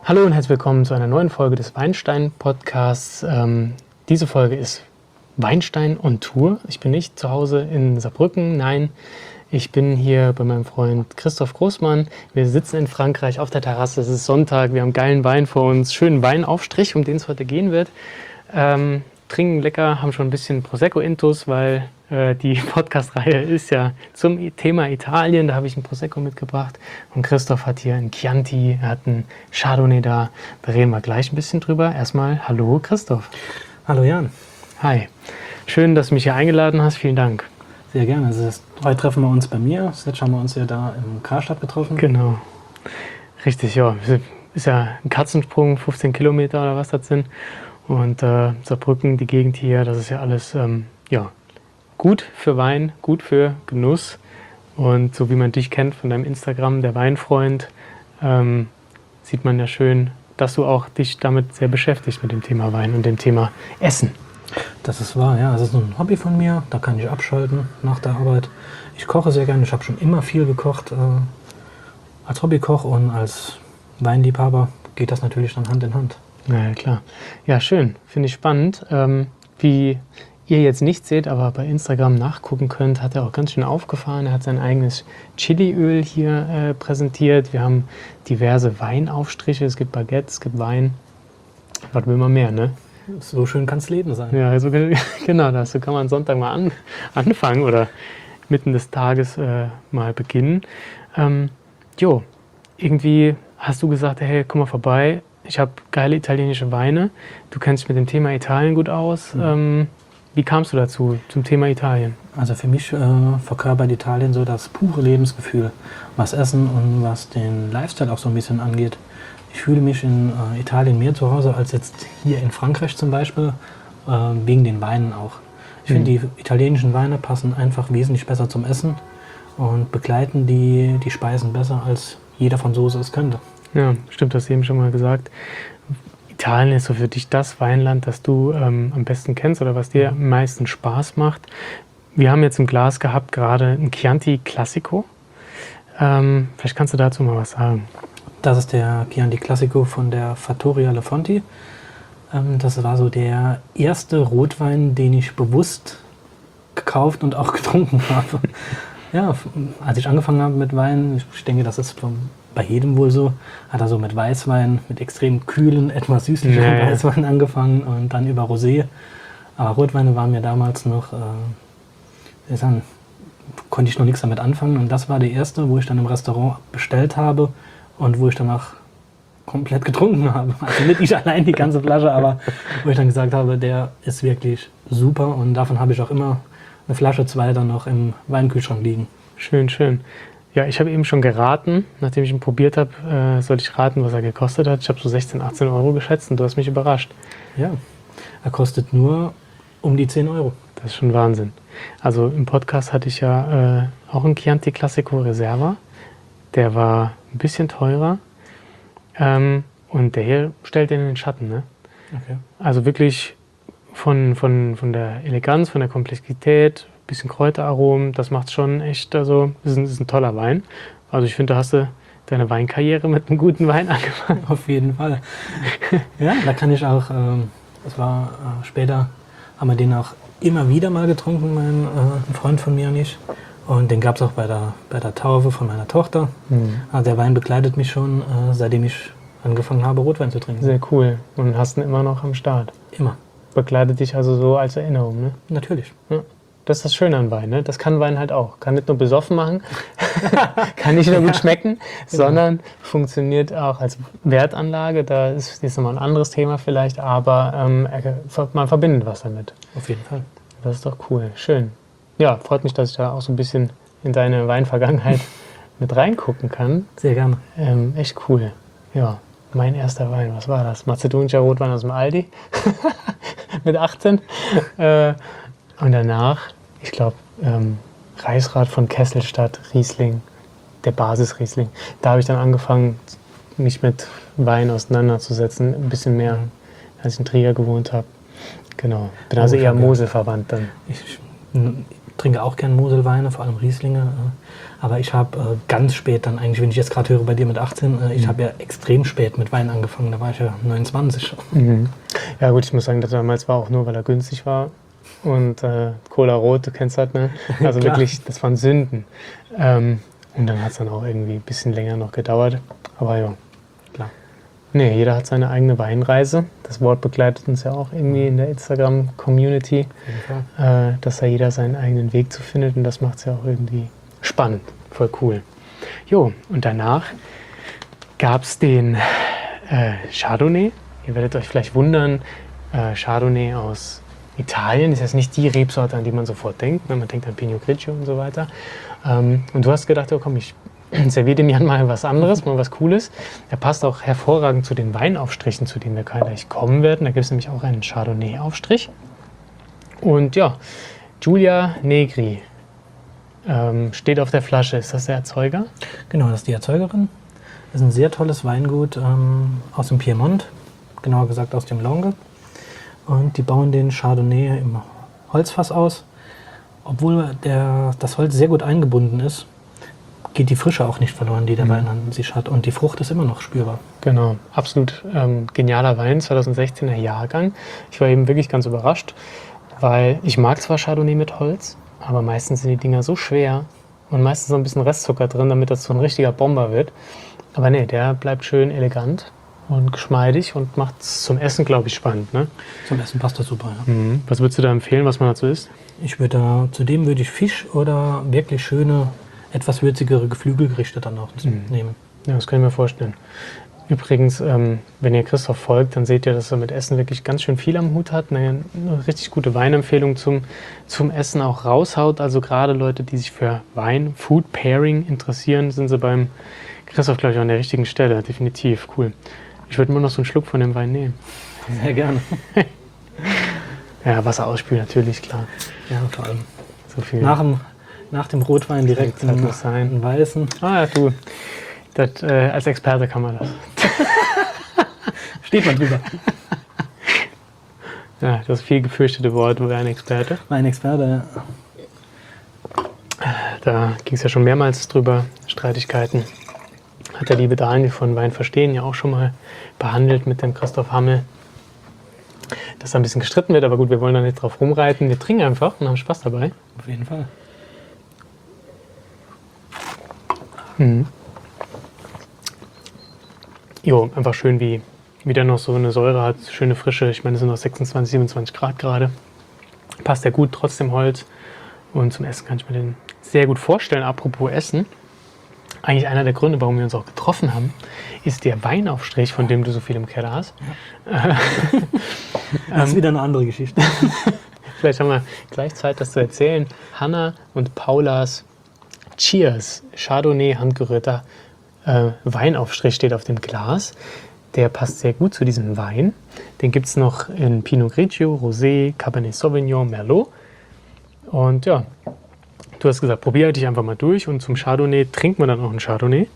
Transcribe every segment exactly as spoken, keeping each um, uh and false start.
Hallo und herzlich willkommen zu einer neuen Folge des Weinstein-Podcasts. Ähm, diese Folge ist Weinstein on Tour. Ich bin nicht zu Hause in Saarbrücken, nein, ich bin hier bei meinem Freund Christoph Großmann. Wir sitzen in Frankreich auf der Terrasse, es ist Sonntag, wir haben geilen Wein vor uns, schönen Weinaufstrich, um den es heute gehen wird. Ähm, trinken lecker, haben schon ein bisschen Prosecco-Intus, weil äh, die Podcast-Reihe ist ja zum Thema Italien. Da habe ich ein Prosecco mitgebracht und Christoph hat hier ein Chianti, er hat ein Chardonnay da. Da reden wir gleich ein bisschen drüber. Erstmal hallo Christoph. Hallo Jan. Hi, schön, dass du mich hier eingeladen hast. Vielen Dank. Sehr gerne. Also das, heute treffen wir uns bei mir. Jetzt haben wir uns ja da im Karstadt getroffen. Genau, richtig, ja. Ist ja ein Katzensprung, fünfzehn Kilometer oder was das sind. Und äh, Saarbrücken, die Gegend hier, das ist ja alles ähm, ja, gut für Wein, gut für Genuss. Und so wie man dich kennt von deinem Instagram, der Weinfreund, ähm, sieht man ja schön, dass du auch dich damit sehr beschäftigst mit dem Thema Wein und dem Thema Essen. Das ist wahr, ja. Das ist ein Hobby von mir. Da kann ich abschalten nach der Arbeit. Ich koche sehr gerne. Ich habe schon immer viel gekocht. Äh, als Hobbykoch und als Weinliebhaber geht das natürlich dann Hand in Hand. Na ja, klar. Ja, schön. Finde ich spannend. Ähm, wie ihr jetzt nicht seht, aber bei Instagram nachgucken könnt, hat er auch ganz schön aufgefahren. Er hat sein eigenes Chiliöl hier äh, präsentiert. Wir haben diverse Weinaufstriche. Es gibt Baguettes, es gibt Wein. Was will man mehr, ne? So schön kann es Leben sein. Ja, also, genau das. So kann man Sonntag mal an, anfangen oder mitten des Tages äh, mal beginnen. Ähm, jo, irgendwie hast du gesagt, hey, komm mal vorbei. Ich habe geile italienische Weine. Du kennst dich mit dem Thema Italien gut aus. Mhm. Ähm, wie kamst du dazu, zum Thema Italien? Also für mich äh, verkörpert Italien so das pure Lebensgefühl, was Essen und was den Lifestyle auch so ein bisschen angeht. Ich fühle mich in äh, Italien mehr zu Hause als jetzt hier in Frankreich zum Beispiel, äh, wegen den Weinen auch. Ich mhm. finde, die italienischen Weine passen einfach wesentlich besser zum Essen und begleiten die, die Speisen besser, als jeder Franzose es könnte. Ja, stimmt, das eben schon mal gesagt. Italien ist so für dich das Weinland, das du ähm, am besten kennst oder was dir am meisten Spaß macht. Wir haben jetzt im Glas gehabt gerade ein Chianti Classico. Ähm, vielleicht kannst du dazu mal was sagen. Das ist der Chianti Classico von der Fattoria Lefonti. Ähm, das war so der erste Rotwein, den ich bewusst gekauft und auch getrunken habe. Ja, als ich angefangen habe mit Wein, ich denke, das ist vom, bei jedem wohl so, hat er so mit Weißwein, mit extrem kühlen, etwas süßlichen nee. Weißwein angefangen und dann über Rosé. Aber Rotweine waren mir damals noch, äh, sagen, konnte ich noch nichts damit anfangen. Und das war der erste, wo ich dann im Restaurant bestellt habe und wo ich danach komplett getrunken habe. Also nicht ich allein die ganze Flasche, aber wo ich dann gesagt habe, der ist wirklich super und davon habe ich auch immer eine Flasche, zwei dann noch im Weinkühlschrank liegen. Schön, schön. Ja, ich habe eben schon geraten, nachdem ich ihn probiert habe, äh, sollte ich raten, was er gekostet hat. Ich habe so sechzehn, achtzehn Euro geschätzt und du hast mich überrascht. Ja, er kostet nur um die zehn Euro. Das ist schon Wahnsinn. Also im Podcast hatte ich ja äh, auch einen Chianti Classico Reserva. Der war ein bisschen teurer ähm, und der hier stellt den in den Schatten. Ne? Okay. Also wirklich von, von, von der Eleganz, von der Komplexität, ein bisschen Kräuteraromen, das macht schon echt, also das ist ein, das ist ein toller Wein. Also ich finde, da hast du deine Weinkarriere mit einem guten Wein angefangen. Auf jeden Fall. Ja, da kann ich auch, ähm, das war äh, später, haben wir den auch immer wieder mal getrunken, mein äh, ein Freund von mir und ich. Und den gab es auch bei der, bei der Taufe von meiner Tochter. Mhm. Also der Wein begleitet mich schon, äh, seitdem ich angefangen habe, Rotwein zu trinken. Sehr cool. Und hast ihn immer noch am Start. Immer. Begleitet dich also so als Erinnerung, ne? Natürlich. Ja. Das ist das Schöne an Wein, ne? Das kann Wein halt auch. Kann nicht nur besoffen machen, kann nicht nur gut schmecken, genau. Sondern funktioniert auch als Wertanlage. Da ist jetzt nochmal ein anderes Thema vielleicht, aber ähm, man verbindet was damit. Auf jeden Fall. Das ist doch cool. Schön. Ja, freut mich, dass ich da auch so ein bisschen in deine Weinvergangenheit mit reingucken kann. Sehr gerne. Ähm, echt cool. Ja, mein erster Wein, was war das? Mazedonischer Rotwein aus dem Aldi mit achtzehn. Äh, und danach, ich glaube, ähm, Reichsrat von Kesselstadt, Riesling, der Basisriesling. Da habe ich dann angefangen, mich mit Wein auseinanderzusetzen. Ein bisschen mehr, als ich in Trier gewohnt habe. Genau. Bin also oh, eher Mosel verwandt dann. Ich, trinke auch gern Moselweine, vor allem Rieslinge. Äh, aber ich habe äh, ganz spät dann eigentlich, wenn ich jetzt gerade höre bei dir mit achtzehn, äh, ich Mhm. habe ja extrem spät mit Wein angefangen. Da war ich ja neunundzwanzig. Mhm. Ja gut, ich muss sagen, das damals war auch nur, weil er günstig war. Und äh, Cola Rot, du kennst das, ne? Also Klar. wirklich, das waren Sünden. Ähm, und dann hat es dann auch irgendwie ein bisschen länger noch gedauert. Aber ja, klar. Nee, jeder hat seine eigene Weinreise. Das Wort begleitet uns ja auch irgendwie in der Instagram-Community, Auf jeden Fall. äh, dass da jeder seinen eigenen Weg zu findet. Und das macht es ja auch irgendwie spannend. Voll cool. Jo, und danach gab es den äh, Chardonnay. Ihr werdet euch vielleicht wundern, äh, Chardonnay aus Italien ist jetzt nicht die Rebsorte, an die man sofort denkt. Ne? Man denkt an Pinot Grigio und so weiter. Ähm, und du hast gedacht, oh komm, ich serviere dem Jan mal was anderes, mal was Cooles. Der passt auch hervorragend zu den Weinaufstrichen, zu denen wir gleich kommen werden. Da gibt es nämlich auch einen Chardonnay-Aufstrich. Und ja, Giulia Negri ähm, steht auf der Flasche. Ist das der Erzeuger? Genau, das ist die Erzeugerin. Das ist ein sehr tolles Weingut ähm, aus dem Piemont, genauer gesagt aus dem Longue. Und die bauen den Chardonnay im Holzfass aus. Obwohl der, das Holz sehr gut eingebunden ist, geht die Frische auch nicht verloren, die der Mhm. Wein an sich hat. Und die Frucht ist immer noch spürbar. Genau, absolut ähm, genialer Wein, zweitausendsechzehner Jahrgang. Ich war eben wirklich ganz überrascht, weil ich mag zwar Chardonnay mit Holz, aber meistens sind die Dinger so schwer und meistens so ein bisschen Restzucker drin, damit das so ein richtiger Bomber wird. Aber nee, der bleibt schön elegant und geschmeidig und macht es zum Essen, glaube ich, spannend. Ne? Zum Essen passt das super. Ja. Mhm. Was würdest du da empfehlen, was man dazu isst? Ich würde da, zudem würde ich Fisch oder wirklich schöne, etwas würzigere Geflügelgerichte dann auch Mhm. nehmen. Ja, das kann ich mir vorstellen. Übrigens, ähm, wenn ihr Christoph folgt, dann seht ihr, dass er mit Essen wirklich ganz schön viel am Hut hat. Eine, eine richtig gute Weinempfehlung zum, zum Essen auch raushaut. Also gerade Leute, die sich für Wein, Food Pairing interessieren, sind sie beim Christoph, glaube ich, an der richtigen Stelle. Definitiv, cool. Ich würde nur noch so einen Schluck von dem Wein nehmen. Sehr gerne. Ja, Wasser ausspülen natürlich, klar. Ja, vor allem. So viel. Nach dem, nach dem Rotwein direkt Zeit einen, muss sein. einen weißen. Ah ja, du. Das, äh, als Experte kann man das. Steht mal drüber. Ja, das viel gefürchtete Wort, du wärst ein Experte. Mein Experte. Da ging es ja schon mehrmals drüber, Streitigkeiten. Hat der liebe Daniel von Wein verstehen ja auch schon mal behandelt mit dem Christoph Hammel. Dass da ein bisschen gestritten wird, aber gut, wir wollen da nicht drauf rumreiten. Wir trinken einfach und haben Spaß dabei. Auf jeden Fall. Mhm. Jo, einfach schön, wie, wie der noch so eine Säure hat, schöne Frische. Ich meine, es sind noch sechsundzwanzig, siebenundzwanzig Grad gerade. Passt ja gut, trotzdem Holz. Und zum Essen kann ich mir den sehr gut vorstellen. Apropos Essen, eigentlich einer der Gründe, warum wir uns auch getroffen haben, ist der Weinaufstrich, von dem du so viel im Keller hast. Das ist wieder eine andere Geschichte. Vielleicht haben wir gleich Zeit, das zu erzählen. Hanna und Paulas Cheers, Chardonnay handgerührter äh, Weinaufstrich steht auf dem Glas. Der passt sehr gut zu diesem Wein. Den gibt es noch in Pinot Grigio, Rosé, Cabernet Sauvignon, Merlot. Und ja, du hast gesagt, probier dich einfach mal durch. Und zum Chardonnay trinkt man dann auch einen Chardonnay,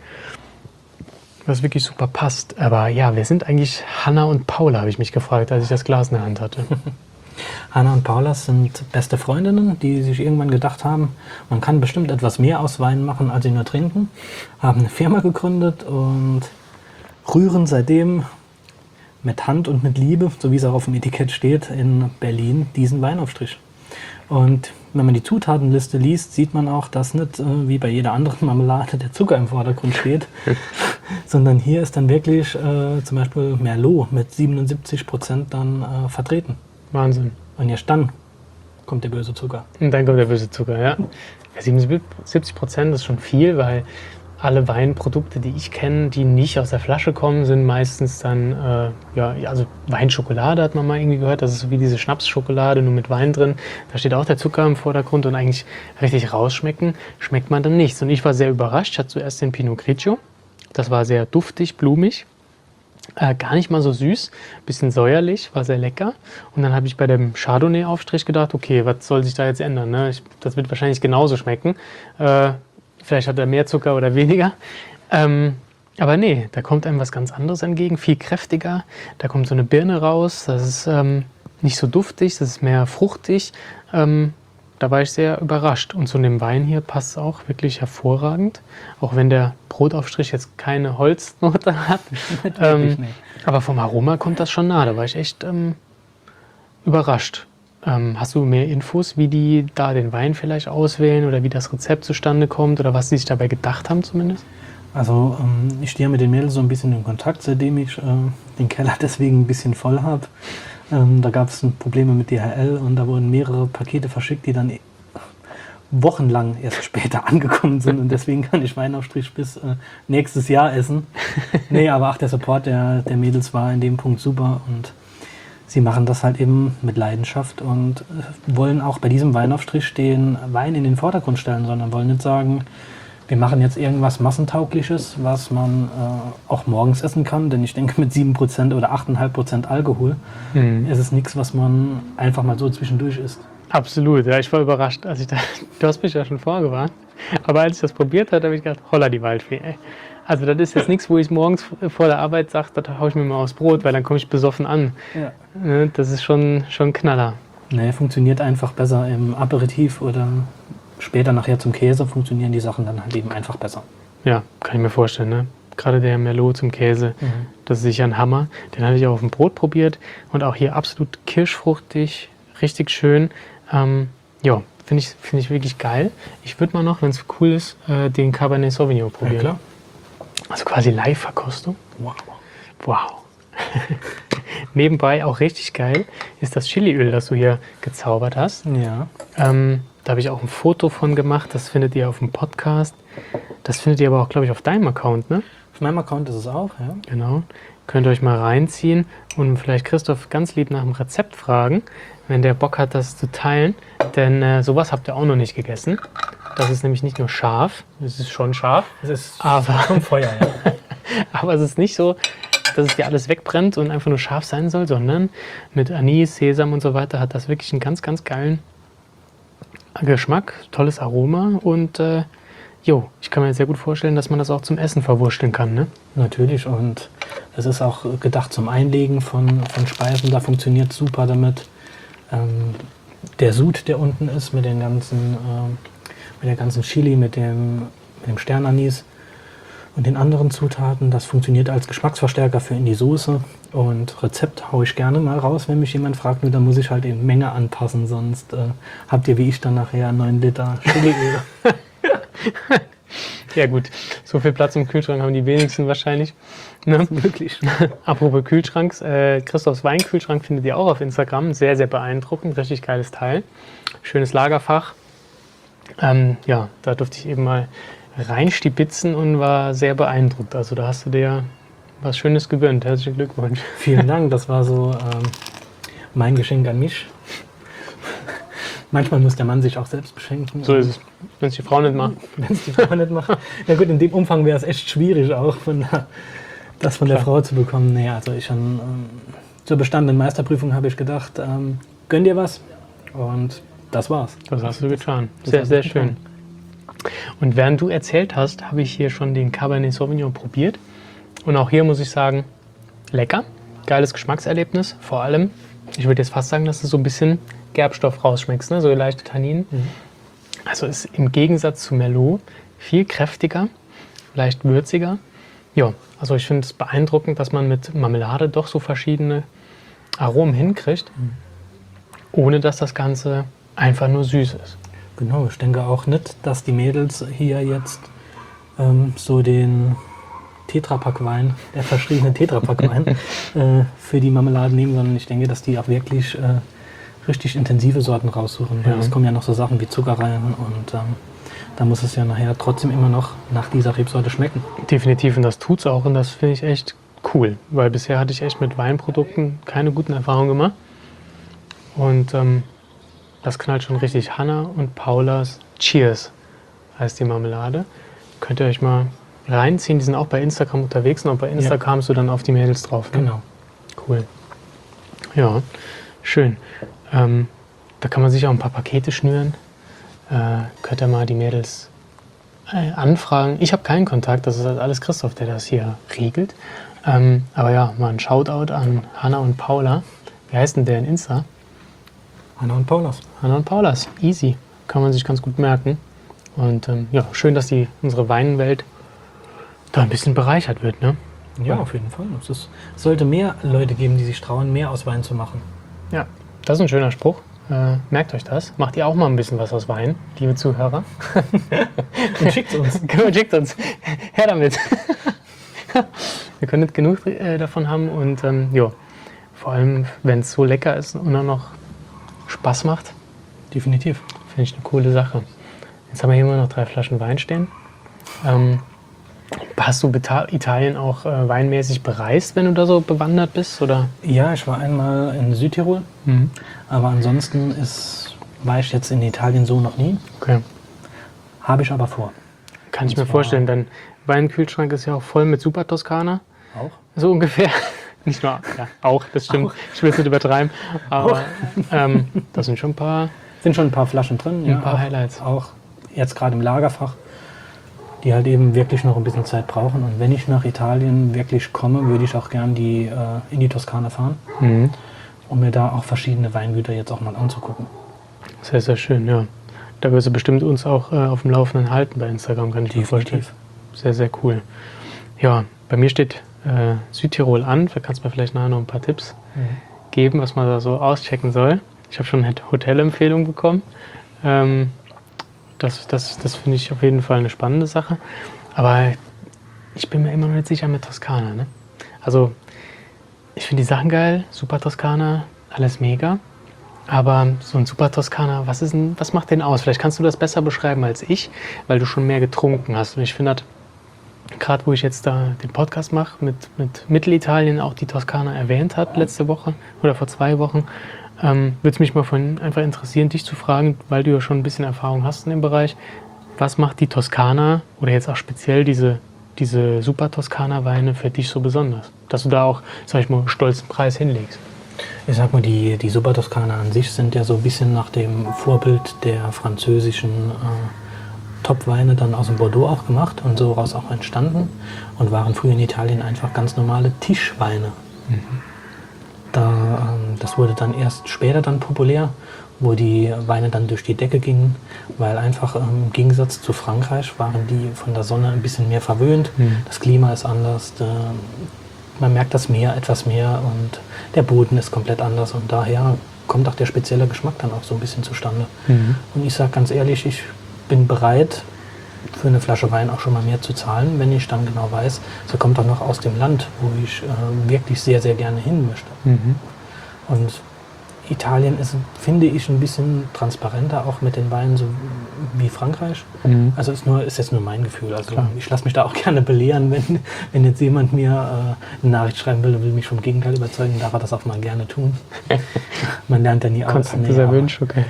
was wirklich super passt. Aber ja, wer sind eigentlich Hanna und Paula, habe ich mich gefragt, als ich das Glas in der Hand hatte. Hanna und Paula sind beste Freundinnen, die sich irgendwann gedacht haben, man kann bestimmt etwas mehr aus Wein machen, als sie nur trinken. Haben eine Firma gegründet und rühren seitdem mit Hand und mit Liebe, so wie es auch auf dem Etikett steht, in Berlin diesen Weinaufstrich. Und wenn man die Zutatenliste liest, sieht man auch, dass nicht äh, wie bei jeder anderen Marmelade der Zucker im Vordergrund steht, sondern hier ist dann wirklich äh, zum Beispiel Merlot mit siebenundsiebzig Prozent dann äh, vertreten. Wahnsinn. Und erst dann kommt der böse Zucker. Und dann kommt der böse Zucker, ja. siebenundsiebzig Prozent ist schon viel, weil alle Weinprodukte, die ich kenne, die nicht aus der Flasche kommen, sind meistens dann, äh, ja, also Weinschokolade hat man mal irgendwie gehört, das ist so wie diese Schnapsschokolade, nur mit Wein drin. Da steht auch der Zucker im Vordergrund und eigentlich richtig rausschmecken, schmeckt man dann nichts. Und ich war sehr überrascht, ich hatte zuerst den Pinot Grigio, das war sehr duftig, blumig. Äh, gar nicht mal so süß, bisschen säuerlich, war sehr lecker. Und dann habe ich bei dem Chardonnay-Aufstrich gedacht, okay, was soll sich da jetzt ändern? Ne? Ich, das wird wahrscheinlich genauso schmecken. Äh, vielleicht hat er mehr Zucker oder weniger. Ähm, aber nee, da kommt einem was ganz anderes entgegen, viel kräftiger. Da kommt so eine Birne raus, das ist ähm, nicht so duftig, das ist mehr fruchtig. Ähm, da war ich sehr überrascht. Und zu dem Wein hier passt es auch wirklich hervorragend. Auch wenn der Brotaufstrich jetzt keine Holznote hat. ähm, nicht. Aber vom Aroma kommt das schon nah. Da war ich echt ähm, überrascht. Ähm, hast du mehr Infos, wie die da den Wein vielleicht auswählen oder wie das Rezept zustande kommt oder was sie sich dabei gedacht haben zumindest? Also ähm, ich stehe mit den Mädels so ein bisschen in Kontakt, seitdem ich äh, den Keller deswegen ein bisschen voll habe. Ähm, da gab es Probleme mit D H L und da wurden mehrere Pakete verschickt, die dann wochenlang erst später angekommen sind und deswegen kann ich Weinaufstrich bis äh, nächstes Jahr essen. Nee, aber ach, der Support der, der Mädels war in dem Punkt super und sie machen das halt eben mit Leidenschaft und äh, wollen auch bei diesem Weinaufstrich den Wein in den Vordergrund stellen, sondern wollen nicht sagen, wir machen jetzt irgendwas Massentaugliches, was man äh, auch morgens essen kann, denn ich denke mit sieben Prozent oder acht Komma fünf Prozent Alkohol mhm. ist es nichts, was man einfach mal so zwischendurch isst. Absolut, ja, ich war überrascht, als ich da, du hast mich ja schon vorgewarnt, aber als ich das probiert habe, habe ich gedacht, holla die Waldfee, ey. Also das ist jetzt nichts, wo ich morgens vor der Arbeit sage, das haue ich mir mal aufs Brot, weil dann komme ich besoffen an. Ja. Das ist schon, schon ein Knaller. Nee, funktioniert einfach besser im Aperitif oder später nachher zum Käse, funktionieren die Sachen dann halt eben einfach besser. Ja, kann ich mir vorstellen, ne? Gerade der Merlot zum Käse, mhm. das ist sicher ein Hammer. Den hatte ich auch auf dem Brot probiert und auch hier absolut kirschfruchtig, richtig schön. Ähm, ja, finde ich, find ich wirklich geil. Ich würde mal noch, wenn es cool ist, äh, den Cabernet Sauvignon probieren. Ja, klar. Also quasi Live-Verkostung. Wow. Wow. Nebenbei auch richtig geil ist das Chiliöl, das du hier gezaubert hast. Ja. Ähm, da habe ich auch ein Foto von gemacht. Das findet ihr auf dem Podcast. Das findet ihr aber auch, glaube ich, auf deinem Account, ne? Auf meinem Account ist es auch, ja. Genau. Könnt ihr euch mal reinziehen und vielleicht Christoph ganz lieb nach dem Rezept fragen, wenn der Bock hat, das zu teilen. Denn äh, sowas habt ihr auch noch nicht gegessen. Das ist nämlich nicht nur scharf, es ist schon scharf, es ist aber, schon Feuer, ja. aber es ist nicht so, dass es dir alles wegbrennt und einfach nur scharf sein soll, sondern mit Anis, Sesam und so weiter hat das wirklich einen ganz, ganz geilen Geschmack, tolles Aroma und äh, jo, ich kann mir sehr gut vorstellen, dass man das auch zum Essen verwursteln kann, ne? Natürlich und es ist auch gedacht zum Einlegen von, von Speisen, da funktioniert super damit. Ähm, der Sud, der unten ist mit den ganzen, äh, mit der ganzen Chili, mit dem, mit dem Sternanis und den anderen Zutaten, das funktioniert als Geschmacksverstärker für in die Soße und Rezept haue ich gerne mal raus, wenn mich jemand fragt, nur dann muss ich halt die Menge anpassen, sonst äh, habt ihr wie ich dann nachher neun Liter Chiliöl. Ja gut, so viel Platz im Kühlschrank haben die wenigsten wahrscheinlich. Ne? Wirklich. Apropos Kühlschranks, äh, Christophs Weinkühlschrank findet ihr auch auf Instagram. Sehr, sehr beeindruckend, richtig geiles Teil. Schönes Lagerfach. Ähm, ja, da durfte ich eben mal reinstibitzen und war sehr beeindruckt. Also da hast du dir was Schönes gegönnt. Herzlichen Glückwunsch. Vielen Dank, das war so ähm, mein Geschenk an mich. Manchmal muss der Mann sich auch selbst beschenken. So ist es, wenn es die Frau nicht macht. Wenn es die Frau nicht macht. Ja gut, in dem Umfang wäre es echt schwierig auch, von der, das von Klar. der Frau zu bekommen. Nee, also ich schon, ähm, zur bestandenen Meisterprüfung habe ich gedacht, ähm, gönn dir was und das war's. Das hast du getan. Sehr, sehr schön. Und während du erzählt hast, habe ich hier schon den Cabernet Sauvignon probiert. Und auch hier muss ich sagen, lecker, geiles Geschmackserlebnis. Vor allem, ich würde jetzt fast sagen, dass du so ein bisschen Gerbstoff rausschmeckst, ne? So leichte Tanninen. Mhm. Also ist im Gegensatz zu Merlot viel kräftiger, leicht würziger. Ja, also ich finde es beeindruckend, dass man mit Marmelade doch so verschiedene Aromen hinkriegt, mhm. ohne dass das Ganze einfach nur süß ist. Genau, ich denke auch nicht, dass die Mädels hier jetzt ähm, so den Tetrapack-Wein, der verschriebene Tetrapack-Wein äh, für die Marmelade nehmen, sondern ich denke, dass die auch wirklich äh, richtig intensive Sorten raussuchen. Weil ja. es kommen ja noch so Sachen wie Zucker rein und ähm, da muss es ja nachher trotzdem immer noch nach dieser Rebsorte schmecken. Definitiv und das tut's auch und das finde ich echt cool, weil bisher hatte ich echt mit Weinprodukten keine guten Erfahrungen gemacht und ähm, das knallt schon richtig. Hannah und Paulas Cheers heißt die Marmelade. Könnt ihr euch mal reinziehen, die sind auch bei Instagram unterwegs und auch bei Insta ja. kamst du dann auf die Mädels drauf. Ne? Genau. Cool. Ja, schön. Ähm, da kann man sich auch ein paar Pakete schnüren. Äh, könnt ihr mal die Mädels äh, anfragen. Ich habe keinen Kontakt, das ist halt alles Christoph, der das hier regelt. Ähm, aber ja, mal ein Shoutout an Hannah und Paula. Wie heißt denn der in Insta? Hannah und Paulas. Hannah und Paulas, easy. kann man sich ganz gut merken. Und ähm, ja, schön, dass die, unsere Weinwelt da ein bisschen bereichert wird, ne? Ja, auf jeden Fall. Es ist, es sollte mehr Leute geben, die sich trauen, mehr aus Wein zu machen. Ja, das ist ein schöner Spruch. Äh, merkt euch das. Macht ihr auch mal ein bisschen was aus Wein, liebe Zuhörer? Und schickt uns. schickt uns. Her damit. Wir können nicht genug äh, davon haben und ähm, jo, vor allem, wenn es so lecker ist und auch noch Spaß macht. Definitiv. Finde ich eine coole Sache. Jetzt haben wir hier immer noch drei Flaschen Wein stehen. Ähm, hast du Beta- Italien auch äh, weinmäßig bereist, wenn du da so bewandert bist? Oder? Ja, ich war einmal in Südtirol, Mhm. aber ansonsten ist, war ich jetzt in Italien so noch nie. Okay. Habe ich aber vor. Kann ich Und mir zwar- vorstellen, dein Weinkühlschrank ist ja auch voll mit Super Toskana. Auch? So ungefähr. Nicht nur, ja, auch, das stimmt. Auch. Ich will es nicht übertreiben. Aber ähm, da sind schon ein paar, Sind schon ein paar Flaschen drin. ein paar auch, Highlights. Auch jetzt gerade im Lagerfach, die halt eben wirklich noch ein bisschen Zeit brauchen. Und wenn ich nach Italien wirklich komme, würde ich auch gern die, äh, in die Toskana fahren, Mhm. um mir da auch verschiedene Weingüter jetzt auch mal anzugucken. Sehr, sehr schön, ja. Da wirst du bestimmt uns auch äh, auf dem Laufenden halten bei Instagram, kann ich mir vorstellen. Sehr, sehr cool. Ja, bei mir steht äh, Südtirol an. Da kannst du mir vielleicht nachher noch ein paar Tipps Mhm. geben, was man da so auschecken soll. Ich habe schon eine Hotelempfehlung bekommen. Ähm, das das, das finde ich auf jeden Fall eine spannende Sache. Aber ich bin mir immer noch nicht sicher mit Toskana. Ne? Also, ich finde die Sachen geil. Super Toskana, alles mega. Aber so ein Super Toskana, was, ist denn, was macht den aus? Vielleicht kannst du das besser beschreiben als ich, weil du schon mehr getrunken hast. Und ich finde, gerade wo ich jetzt da den Podcast mache, mit, mit Mittelitalien auch die Toskana erwähnt hat, letzte Woche oder vor zwei Wochen, ähm, würde es mich mal von einfach interessieren, dich zu fragen, weil du ja schon ein bisschen Erfahrung hast in dem Bereich. Was macht die Toskana oder jetzt auch speziell diese, diese Super Toskana-Weine für dich so besonders? Dass du da auch, sag ich mal, stolzen Preis hinlegst. Ich sag mal, die, die Super Toskana an sich sind ja so ein bisschen nach dem Vorbild der französischen äh, Top-Weine dann aus dem Bordeaux auch gemacht und so raus auch entstanden und waren früher in Italien einfach ganz normale Tischweine. Mhm. Da, ähm, das wurde dann erst später dann populär, wo die Weine dann durch die Decke gingen, weil einfach ähm, im Gegensatz zu Frankreich waren die von der Sonne ein bisschen mehr verwöhnt. Mhm. Das Klima ist anders, äh, man merkt das Meer etwas mehr und der Boden ist komplett anders und daher kommt auch der spezielle Geschmack dann auch so ein bisschen zustande. Mhm. Und ich sage ganz ehrlich, ich bin bereit, für eine Flasche Wein auch schon mal mehr zu zahlen, wenn ich dann genau weiß, sie kommt auch noch aus dem Land, wo ich äh, wirklich sehr, sehr gerne hin möchte. Mhm. Und Italien ist, finde ich, ein bisschen transparenter, auch mit den Weinen, so wie Frankreich. Mhm. Also ist, nur, ist jetzt nur mein Gefühl. Also Klar. ich lasse mich da auch gerne belehren, wenn, wenn jetzt jemand mir äh, eine Nachricht schreiben will und will mich vom Gegenteil überzeugen, darf er das auch mal gerne tun. Man lernt ja nie aus. Kontakt Nee, ist aber- erwünscht, okay.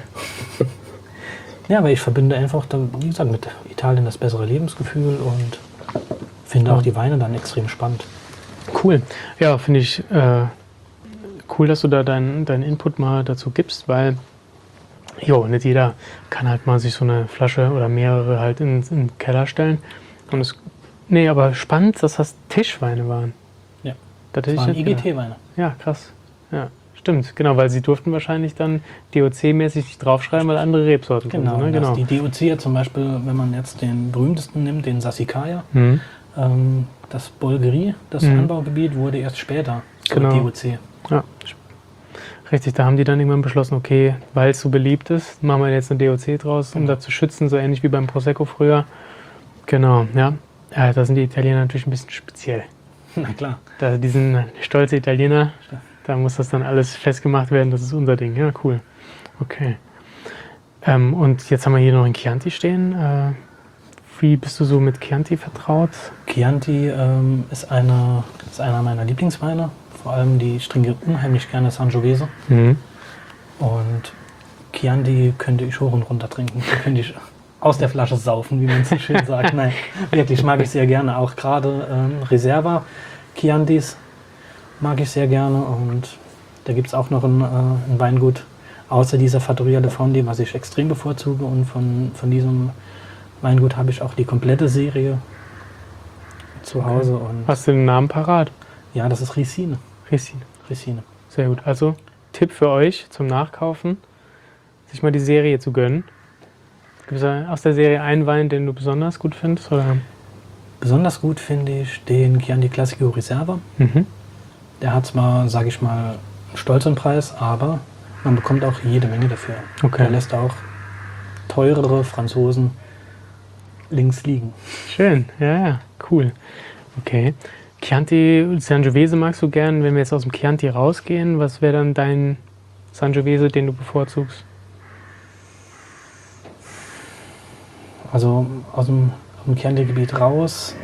Ja, aber ich verbinde einfach, dann, wie gesagt, mit Italien das bessere Lebensgefühl und finde Ja. auch die Weine dann extrem spannend. Cool. Ja, finde ich äh, cool, dass du da deinen deinen Input mal dazu gibst, weil jo, nicht jeder kann halt mal sich so eine Flasche oder mehrere halt in, in den Keller stellen. Und es, nee, aber spannend, dass das Tischweine waren. Ja. Das hätte Das ich waren nicht gedacht. I G T-Weine. Ja, krass. Ja, stimmt. Genau, weil sie durften wahrscheinlich dann D O C-mäßig nicht draufschreiben, weil andere Rebsorten drin Genau, sind. Ne? das- Genau. die D O C ja zum Beispiel, wenn man jetzt den berühmtesten nimmt, den Sassicaia, Mhm. ähm, das Bolgheri, das Mhm. Anbaugebiet, wurde erst später zur Genau. D O C. Ja, richtig, da haben die dann irgendwann beschlossen, okay, weil es so beliebt ist, machen wir jetzt eine D O C draus, um Genau. da zu schützen, so ähnlich wie beim Prosecco früher. Genau, ja. Ja, da sind die Italiener natürlich ein bisschen speziell. Na klar. Da, die sind stolze Italiener, da muss das dann alles festgemacht werden, das ist unser Ding. Ja, cool. Okay. Ähm, und jetzt haben wir hier noch ein Chianti stehen. Äh, wie bist du so mit Chianti vertraut? Chianti ähm, ist, eine, ist einer meiner Lieblingsweine. Vor allem die, ich trinke unheimlich gerne Sangiovese. Mhm. Und Chianti könnte ich hoch und runter trinken. Die könnte ich aus der Flasche saufen, wie man so schön sagt. Nein, wirklich mag ich sehr gerne. Auch gerade ähm, Reserva Chiantis mag ich sehr gerne. Und da gibt es auch noch ein, äh, ein Weingut außer dieser Fattoria de Fondi, was ich extrem bevorzuge. Und von, von diesem Weingut habe ich auch die komplette Serie zu Hause. Und Hast du den Namen parat? ja, das ist Ricine. Ricine. Ricine. Sehr gut. Also Tipp für euch zum Nachkaufen, sich mal die Serie zu gönnen. Gibt es da aus der Serie einen Wein, den du besonders gut findest? Oder? Besonders gut finde ich den Chianti Classico Reserva. Mhm. Der hat zwar, sage ich mal, einen stolzen Preis, aber man bekommt auch jede Menge dafür. Okay. Der lässt auch teurere Franzosen links liegen. Schön, ja, ja, cool. Okay. Chianti Sangiovese magst du gern, wenn wir jetzt aus dem Chianti rausgehen, was wäre dann dein Sangiovese, den du bevorzugst? Also aus dem, aus dem Chianti-Gebiet raus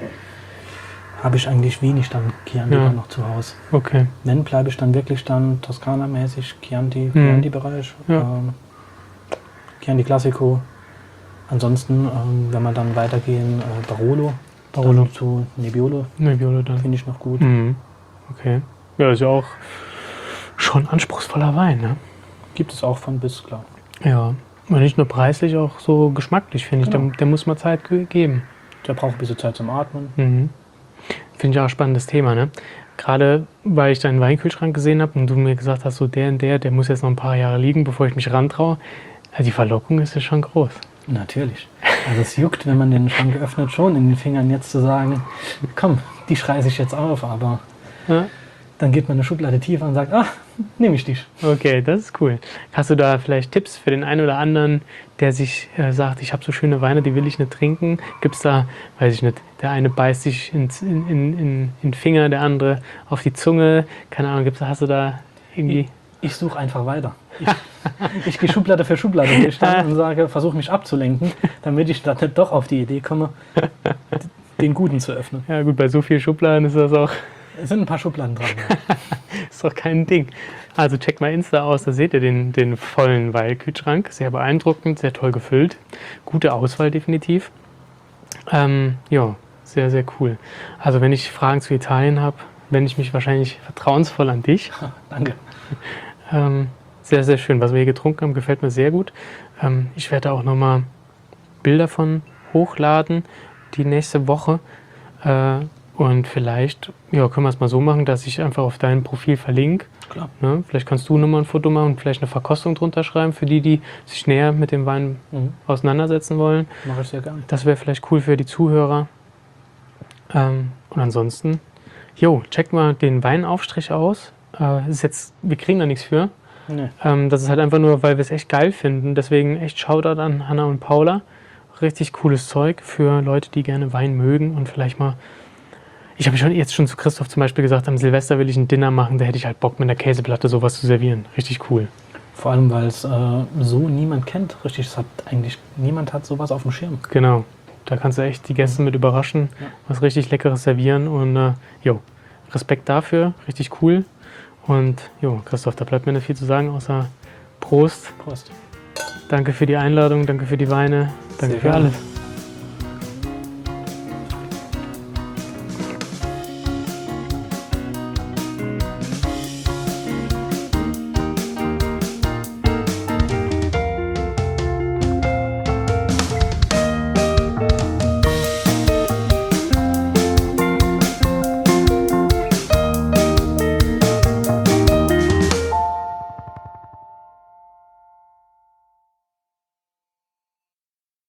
habe ich eigentlich wenig dann Chianti Ja. dann noch zu Hause. Okay. Wenn, bleibe ich dann wirklich dann Toskana-mäßig, Chianti, Mhm. Chianti-Bereich, Ja. ähm, Chianti Classico. Ansonsten, ähm, wenn wir dann weitergehen, äh, Barolo, Barolo. dann zu Nebbiolo, Nebbiolo dann. finde ich noch gut. Mhm. Okay. Ja, ist ja auch schon anspruchsvoller Wein, ne? Gibt es auch von bis, klar. Ja. Und nicht nur preislich, auch so geschmacklich, finde ich. Genau. Der, der muss mal Zeit ge- geben. Der braucht ein bisschen Zeit zum Atmen. Mhm. Finde ich auch ein spannendes Thema, ne? Gerade weil ich deinen Weinkühlschrank gesehen habe und du mir gesagt hast, so der und der, der muss jetzt noch ein paar Jahre liegen, bevor ich mich rantraue. Also die Verlockung ist ja schon groß. Natürlich. Also es juckt, wenn man den Schrank öffnet, schon in den Fingern jetzt zu sagen, komm, die schreiße ich jetzt auf, aber Ja. dann geht man eine Schublade tiefer und sagt, ach, nehme ich dich. Okay, das ist cool. Hast du da vielleicht Tipps für den einen oder anderen, der sich äh, sagt, ich habe so schöne Weine, die will ich nicht trinken? Gibt es da, weiß ich nicht, der eine beißt sich ins, in, in, in, in den Finger, der andere auf die Zunge? Keine Ahnung, gibt's, hast du da irgendwie... Ich suche einfach weiter. Ich, ich gehe Schublade für Schublade durch dann und sage, versuche mich abzulenken, damit ich dann nicht doch auf die Idee komme, den Guten zu öffnen. Ja gut, bei so vielen Schubladen ist das auch... Es sind ein paar Schubladen dran. Ist doch kein Ding. Also checkt mal Insta aus, da seht ihr den, den vollen Weinkühlschrank. Sehr beeindruckend, sehr toll gefüllt. Gute Auswahl definitiv. Ähm, ja, sehr, sehr cool. Also wenn ich Fragen zu Italien habe, wende ich mich wahrscheinlich vertrauensvoll an dich. Danke. Ähm, sehr, sehr schön. Was wir hier getrunken haben, gefällt mir sehr gut. Ähm, ich werde auch nochmal Bilder von hochladen die nächste Woche. Äh, und vielleicht ja, können wir es mal so machen, dass ich einfach auf dein Profil verlinke. Klar. Ne? Vielleicht kannst du nochmal ein Foto machen und vielleicht eine Verkostung drunter schreiben für die, die sich näher mit dem Wein Mhm. auseinandersetzen wollen. Mache ich sehr gerne. Das wäre vielleicht cool für die Zuhörer. Ähm, und ansonsten, jo, checkt mal den Weinaufstrich aus. Äh, ist jetzt, wir kriegen da nichts für. Nee. Ähm, das ist halt einfach nur, weil wir es echt geil finden. Deswegen echt Shoutout an Hanna und Paula. Richtig cooles Zeug für Leute, die gerne Wein mögen und vielleicht mal. Ich habe schon jetzt schon zu Christoph zum Beispiel gesagt, am Silvester will ich ein Dinner machen, da hätte ich halt Bock mit einer Käseplatte sowas zu servieren. Richtig cool. Vor allem, weil es äh, so niemand kennt. Richtig, es hat eigentlich niemand hat sowas auf dem Schirm. Genau. Da kannst du echt die Gäste mit überraschen, Ja. was richtig Leckeres servieren und äh, jo, Respekt dafür, richtig cool. Und jo, Christoph, da bleibt mir nicht viel zu sagen, außer Prost. Prost. Danke für die Einladung, danke für die Weine, danke Sehr für gerne. alles.